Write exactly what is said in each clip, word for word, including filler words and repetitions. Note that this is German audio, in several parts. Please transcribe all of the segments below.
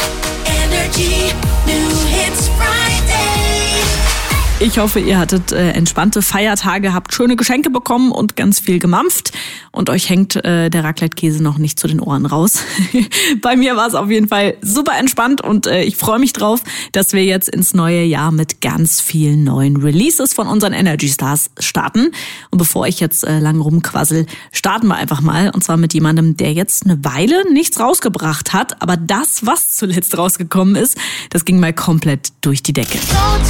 Energy New Hits Friday. Ich hoffe, ihr hattet äh, entspannte Feiertage, habt schöne Geschenke bekommen und ganz viel gemampft und euch hängt äh, der Raclette-Käse noch nicht zu den Ohren raus. Bei mir war es auf jeden Fall super entspannt und äh, ich freue mich drauf, dass wir jetzt ins neue Jahr mit ganz vielen neuen Releases von unseren Energy Stars starten. Und bevor ich jetzt äh, lang rumquassel, starten wir einfach mal und zwar mit jemandem, der jetzt eine Weile nichts rausgebracht hat, aber das, was zuletzt rausgekommen ist, das ging mal komplett durch die Decke.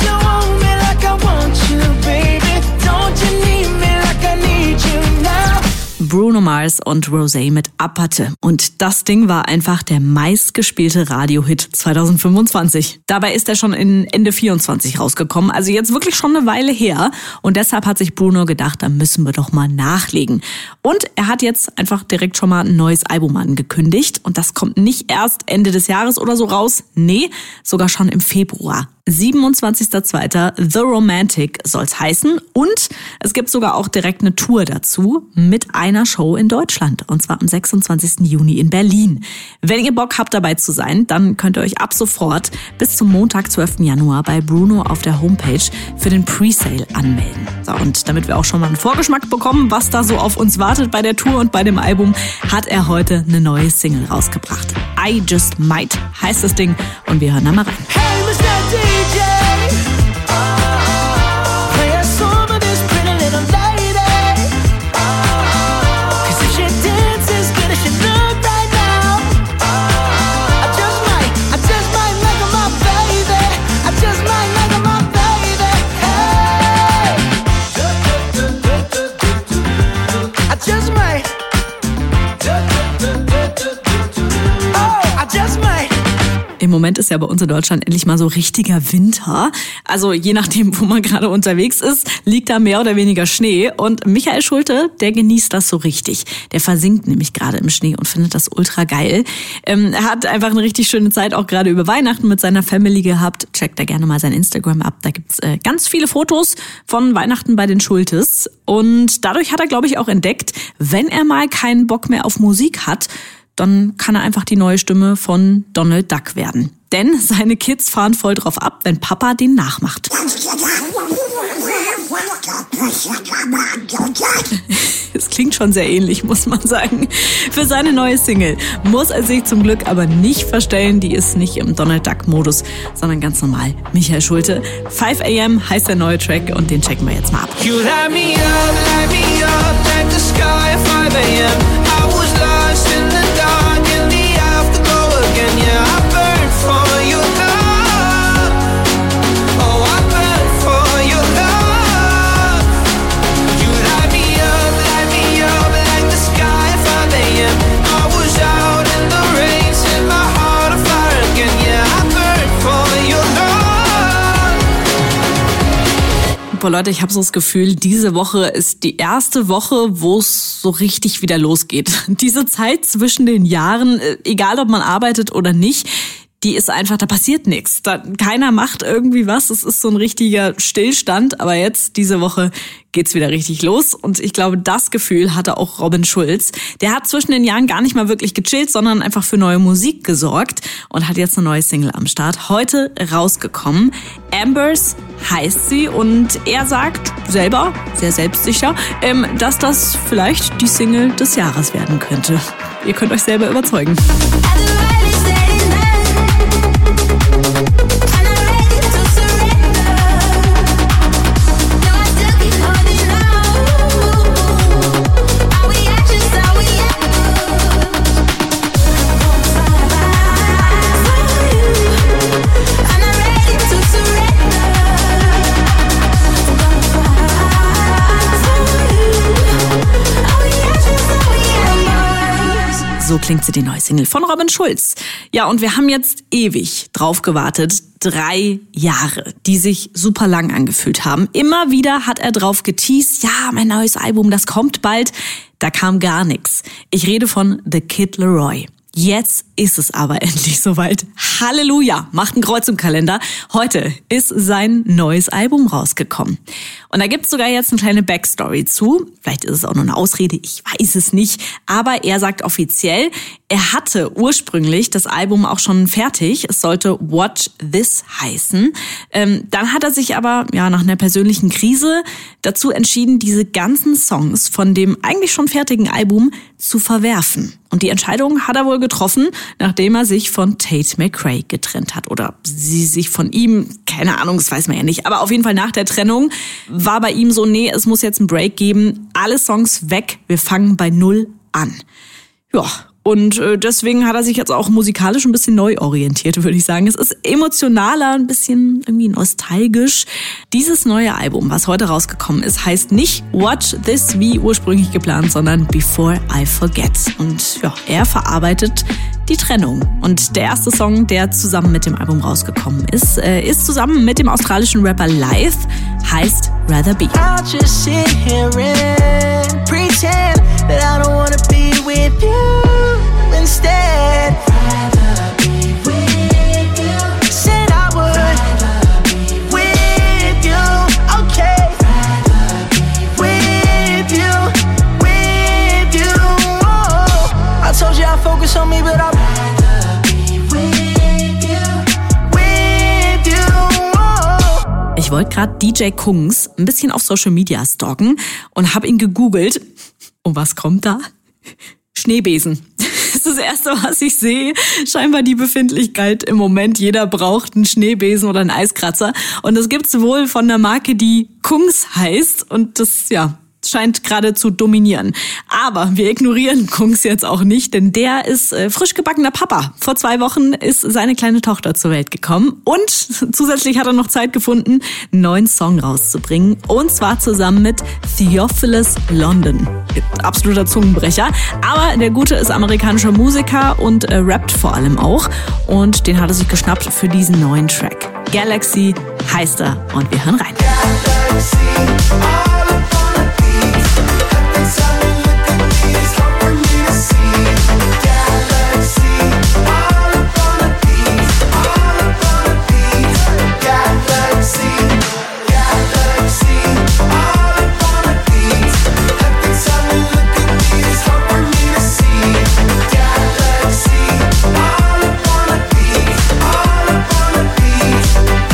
Bruno Mars und Rosé mit Aparte. Und das Ding war einfach der meistgespielte Radiohit zwanzig fünfundzwanzig. Dabei ist er schon in Ende vierundzwanzig rausgekommen, also jetzt wirklich schon eine Weile her. Und deshalb hat sich Bruno gedacht, da müssen wir doch mal nachlegen. Und er hat jetzt einfach direkt schon mal ein neues Album angekündigt. Und das kommt nicht erst Ende des Jahres oder so raus, nee, sogar schon im Februar. siebenundzwanzigster zweiter The Romantic soll's heißen und es gibt sogar auch direkt eine Tour dazu mit einer Show in Deutschland und zwar am sechsundzwanzigsten Juni in Berlin. Wenn ihr Bock habt dabei zu sein, dann könnt ihr euch ab sofort bis zum Montag, zwölften Januar bei Bruno auf der Homepage für den Presale anmelden. So, und damit wir auch schon mal einen Vorgeschmack bekommen, was da so auf uns wartet bei der Tour und bei dem Album, hat er heute eine neue Single rausgebracht. I Just Might heißt das Ding und wir hören da mal rein. Hey, Mister D J, oh, play a song of this pretty little lady, oh, cause if she dances as good as she look right now, oh, I just might, I just might make her my baby, I just might make her my baby, hey, I just might, oh, I just might. Im Moment ist ja bei uns in Deutschland endlich mal so richtiger Winter. Also je nachdem, wo man gerade unterwegs ist, liegt da mehr oder weniger Schnee. Und Michael Schulte, der genießt das so richtig. Der versinkt nämlich gerade im Schnee und findet das ultra geil. Ähm, er hat einfach eine richtig schöne Zeit auch gerade über Weihnachten mit seiner Family gehabt. Checkt da gerne mal sein Instagram ab. Da gibt's äh, ganz viele Fotos von Weihnachten bei den Schultes. Und dadurch hat er, glaube ich, auch entdeckt, wenn er mal keinen Bock mehr auf Musik hat, dann kann er einfach die neue Stimme von Donald Duck werden. Denn seine Kids fahren voll drauf ab, wenn Papa den nachmacht. Es klingt schon sehr ähnlich, muss man sagen. Für seine neue Single muss er sich zum Glück aber nicht verstellen. Die ist nicht im Donald Duck-Modus, sondern ganz normal. Michael Schulte. five a m heißt der neue Track und den checken wir jetzt mal ab. You light me up, light me up like the sky at five a m I was lost in the dark in the afterglow again. Yeah, I burned for your love. Oh, I burned for your love. You light me up, light me up like the sky at five a m I was out in the rain, set my heart on fire again. Yeah, I burned for your love. Boah, Leute, ich habe so das Gefühl, diese Woche ist die erste Woche, wo es so richtig wieder losgeht. Diese Zeit zwischen den Jahren, egal ob man arbeitet oder nicht, die ist einfach, da passiert nichts. Da, keiner macht irgendwie was. Es ist so ein richtiger Stillstand. Aber jetzt, diese Woche, geht's wieder richtig los. Und ich glaube, das Gefühl hatte auch Robin Schulz. Der hat zwischen den Jahren gar nicht mal wirklich gechillt, sondern einfach für neue Musik gesorgt und hat jetzt eine neue Single am Start. Heute rausgekommen. Ambers heißt sie und er sagt selber, sehr selbstsicher, ähm, dass das vielleicht die Single des Jahres werden könnte. Ihr könnt euch selber überzeugen. So klingt sie, die neue Single von Robin Schulz. Ja, und wir haben jetzt ewig drauf gewartet. Drei Jahre, die sich super lang angefühlt haben. Immer wieder hat er drauf geteased, ja, mein neues Album, das kommt bald. Da kam gar nichts. Ich rede von The Kid Laroi. Jetzt ist es aber endlich soweit. Halleluja, macht ein Kreuz im Kalender. Heute ist sein neues Album rausgekommen. Und da gibt's sogar jetzt eine kleine Backstory zu. Vielleicht ist es auch nur eine Ausrede, ich weiß es nicht. Aber er sagt offiziell, er hatte ursprünglich das Album auch schon fertig. Es sollte Watch This heißen. Ähm, dann hat er sich aber ja nach einer persönlichen Krise dazu entschieden, diese ganzen Songs von dem eigentlich schon fertigen Album zu verwerfen. Und die Entscheidung hat er wohl getroffen, nachdem er sich von Tate McRae getrennt hat. Oder sie sich von ihm, keine Ahnung, das weiß man ja nicht. Aber auf jeden Fall nach der Trennung war bei ihm so, nee, es muss jetzt einen Break geben. Alle Songs weg, wir fangen bei Null an. Ja, und deswegen hat er sich jetzt auch musikalisch ein bisschen neu orientiert, würde ich sagen. Es ist emotionaler, ein bisschen irgendwie nostalgisch. Dieses neue Album, was heute rausgekommen ist, heißt nicht Watch This wie ursprünglich geplant, sondern Before I Forget. Und ja, er verarbeitet die Trennung. Und der erste Song, der zusammen mit dem Album rausgekommen ist, ist zusammen mit dem australischen Rapper Live, heißt Rather Be. I'll just sit here and pretend that I don't wanna be with you instead. Rather be with you. Said I would. Rather be with you. Okay. Rather be with you. With you. Oh. I told you I focus on me, but I rather be with you. With you. Oh. Ich wollte gerade D J Kungs ein bisschen auf Social Media stalken und habe ihn gegoogelt. Und was kommt da? Schneebesen. Das ist das Erste, was ich sehe. Scheinbar die Befindlichkeit im Moment. Jeder braucht einen Schneebesen oder einen Eiskratzer. Und das gibt's wohl von einer Marke, die Kungs heißt. Und das, ja, scheint gerade zu dominieren. Aber wir ignorieren Kungs jetzt auch nicht, denn der ist äh, frisch gebackener Papa. Vor zwei Wochen ist seine kleine Tochter zur Welt gekommen und zusätzlich hat er noch Zeit gefunden, einen neuen Song rauszubringen, und zwar zusammen mit Theophilus London. Absoluter Zungenbrecher, aber der Gute ist amerikanischer Musiker und äh, rappt vor allem auch, und den hat er sich geschnappt für diesen neuen Track. Galaxy heißt er und wir hören rein. Galaxy, all upon a beat. Every time you look at me, it's hard for me to see. Galaxy, all upon a beat. All upon a beat. Galaxy, galaxy, all upon a beat. Every time you look at me, it's hard for me to see. Galaxy, all upon a beat. All upon a beat.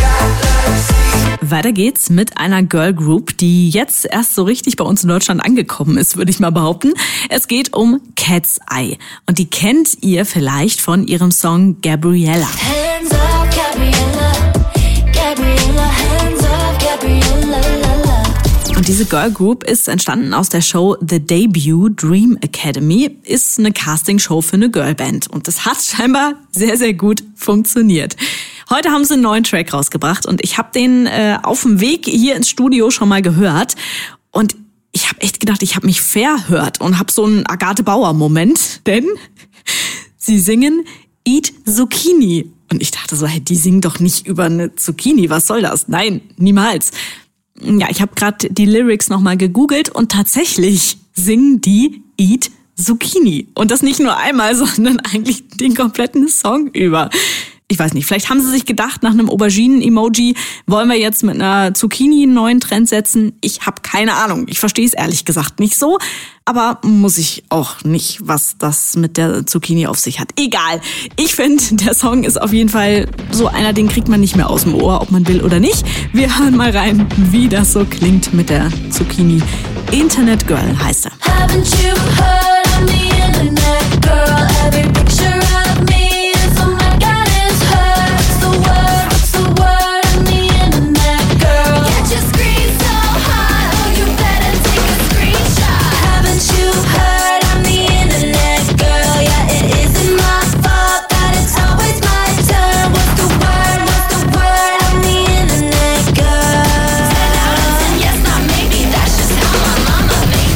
Galaxy. Weiter geht's mit einer Girl Group, die jetzt erst so richtig bei uns in Deutschland angekommen ist, würde ich mal behaupten. Es geht um Cat's Eye. Und die kennt ihr vielleicht von ihrem Song Gabriella. Hands up, Gabriella. Gabriella, hands up, Gabriella. La, la. Und diese Girl Group ist entstanden aus der Show The Debut Dream Academy. Ist eine Castingshow für eine Girlband. Und das hat scheinbar sehr, sehr gut funktioniert. Heute haben sie einen neuen Track rausgebracht und ich habe den äh, auf dem Weg hier ins Studio schon mal gehört. Und ich habe echt gedacht, ich habe mich verhört und habe so einen Agathe-Bauer-Moment. Denn sie singen Eat Zucchini. Und ich dachte so, hey, die singen doch nicht über eine Zucchini. Was soll das? Nein, niemals. Ja, ich habe gerade die Lyrics nochmal gegoogelt und tatsächlich singen die Eat Zucchini. Und das nicht nur einmal, sondern eigentlich den kompletten Song über. Ich weiß nicht, vielleicht haben sie sich gedacht, nach einem Auberginen-Emoji wollen wir jetzt mit einer Zucchini einen neuen Trend setzen. Ich habe keine Ahnung. Ich verstehe es ehrlich gesagt nicht so. Aber muss ich auch nicht, was das mit der Zucchini auf sich hat. Egal. Ich finde, der Song ist auf jeden Fall so einer, den kriegt man nicht mehr aus dem Ohr, ob man will oder nicht. Wir hören mal rein, wie das so klingt mit der Zucchini. Internet Girl heißt er. Haven't you heard I'm the internet girl? Every picture of me is oh my god, it's her. What's the word? What's the word? I'm the internet girl. Get your screen so hot, oh you better take a screenshot. Haven't you heard I'm the internet girl? Yeah, it isn't my fault that it's always my turn. What's the word? What's the word? I'm the internet girl. Ten out of ten, yes, not maybe. That's just how my mama made me. Und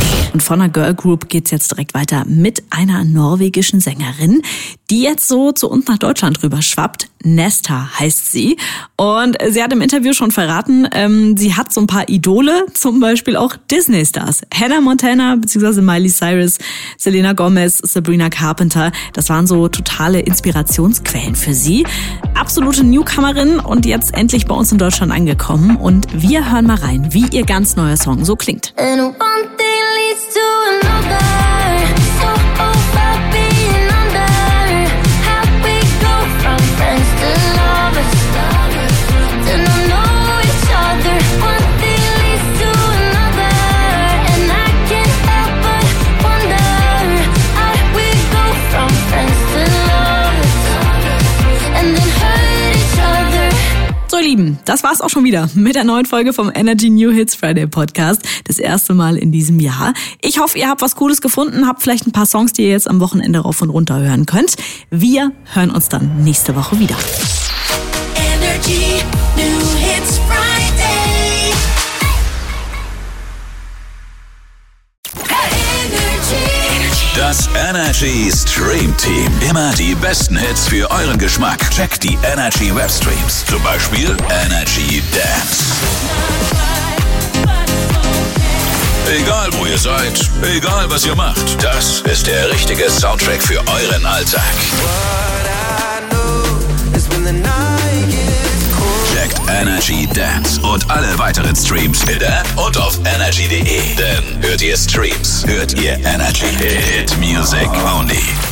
von einer Girl Group geht's jetzt direkt weiter mit einer norwegischen Sängerin, die jetzt so zu uns nach Deutschland rüber schwappt. Nesta heißt sie. Und sie hat im Interview schon verraten, ähm, sie hat so ein paar Idole, zum Beispiel auch Disney-Stars. Hannah Montana bzw. Miley Cyrus, Selena Gomez, Sabrina Carpenter. Das waren so totale Inspirationsquellen für sie. Absolute Newcomerin und jetzt endlich bei uns in Deutschland angekommen. Und wir hören mal rein, wie ihr ganz neuer Song so klingt. And one thing leads to another. So over being under. How we go from friends to lovers. Then I know each other. One thing leads to another. And I can't help but wonder. How we go from friends to lovers. And then hurt each other. So ihr Lieben, das war's auch schon wieder mit der neuen Folge vom Energy New Hits Friday Podcast. Das erste Mal in diesem Jahr. Ich hoffe, ihr habt was Cooles gefunden, habt vielleicht ein paar Songs, die ihr jetzt am Wochenende rauf und runter hören könnt. Wir hören uns dann nächste Woche wieder. Energy New Hits Friday. Energy. Das Energy Stream Team. Immer die besten Hits für euren Geschmack. Checkt die Energy Webstreams. Zum Beispiel Energy Dance. Egal wo ihr seid, egal was ihr macht, das ist der richtige Soundtrack für euren Alltag. Checkt Energy Dance und alle weiteren Streams in der App und auf energy punkt de. Denn hört ihr Streams, hört ihr Energy. Hit Music only.